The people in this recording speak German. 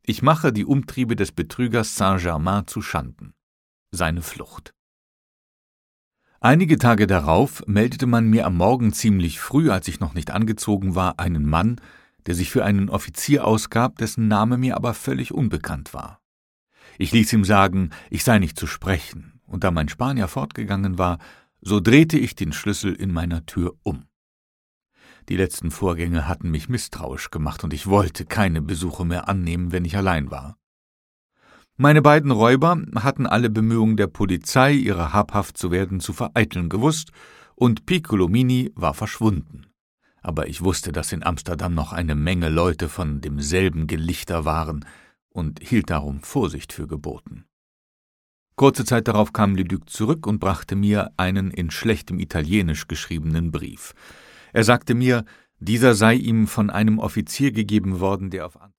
Ich mache die Umtriebe des Betrügers Saint-Germain zu Schanden. Seine Flucht. Einige Tage darauf meldete man mir am Morgen ziemlich früh, als ich noch nicht angezogen war, einen Mann, der sich für einen Offizier ausgab, dessen Name mir aber völlig unbekannt war. Ich ließ ihm sagen, ich sei nicht zu sprechen, und da mein Spanier fortgegangen war, so drehte ich den Schlüssel in meiner Tür um. Die letzten Vorgänge hatten mich misstrauisch gemacht, und ich wollte keine Besuche mehr annehmen, wenn ich allein war. Meine beiden Räuber hatten alle Bemühungen der Polizei, ihre habhaft zu werden, zu vereiteln gewusst, und Piccolomini war verschwunden. Aber ich wusste, dass in Amsterdam noch eine Menge Leute von demselben Gelichter waren und hielt darum Vorsicht für geboten. Kurze Zeit darauf kam Leduc zurück und brachte mir einen in schlechtem Italienisch geschriebenen Brief. Er sagte mir, dieser sei ihm von einem Offizier gegeben worden, der auf